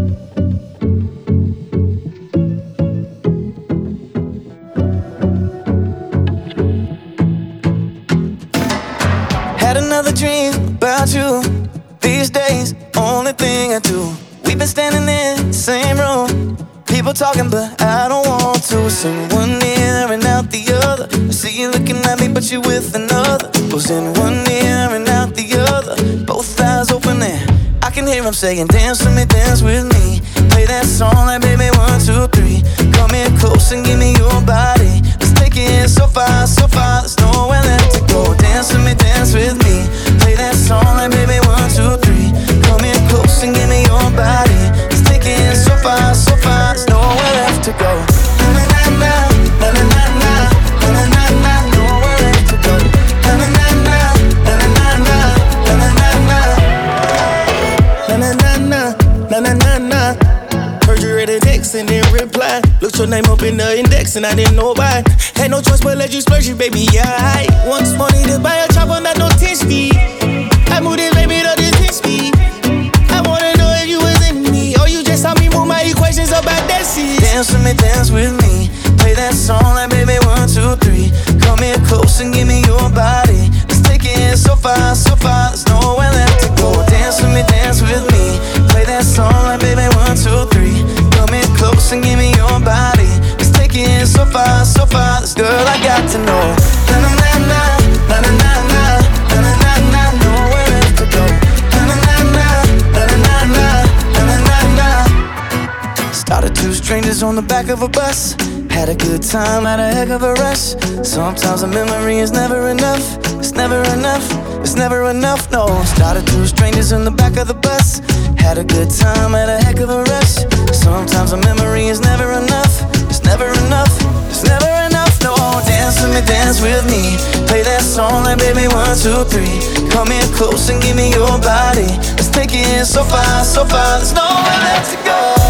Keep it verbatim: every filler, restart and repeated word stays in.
Had another dream about you. These days, only thing I do. We've been standing in the same room. People talking, but I don't want to. Sing one ear and out the other. I see you looking at me, but you with another. Was in one ear and out the other. Both eyes open and I can hear him saying, dance with me, dance with me. Play that song like baby one, two, three. Come here close and give me your body. Let's take it so far, so far. There's nowhere left to go. Dance with me, dance with me. Play that song like baby one, two, three. Come here close and give me your body. Let's take it so far, so far. There's nowhere left to go. Na na na na, na na na na, na na na na. Nowhere left to go. Na na na na, na na na na, na na na na. Na na na na, na na na na. Heard you read the text and didn't reply. Looked your name up in the index and I didn't know why. Had no choice but let you splurge it, baby, yeah. I want money to buy a chopper, not no ten speed. I moved it, baby, to this ten speed. I wanna know if you was in me, or you just saw me move my equations about that seat. Dance with me, dance with me. Play that song like baby one, two, three. Come here close and give me your body. Let's take it so far, so far. There's nowhere left to go. Dance with me, dance with me. Play that song like baby one, two, three. Come here close and give me your body. Let's take it so far, so far. This girl I got to know. Na na na na, na na na na, na na na na. Nowhere left to go. Na na na na, na na na na, na na na na. Started two strangers on the back of a bus. Had a good time, had a heck of a rush. Sometimes a memory is never enough. It's never enough, it's never enough, no. Started two strangers in the back of the bus. Had a good time, had a heck of a rush. Sometimes a memory is never enough. It's never enough, it's never enough, no. Dance with me, dance with me. Play that song like baby one, two, three. Come here close and give me your body. Let's take it so far, so far. There's nowhere left to go.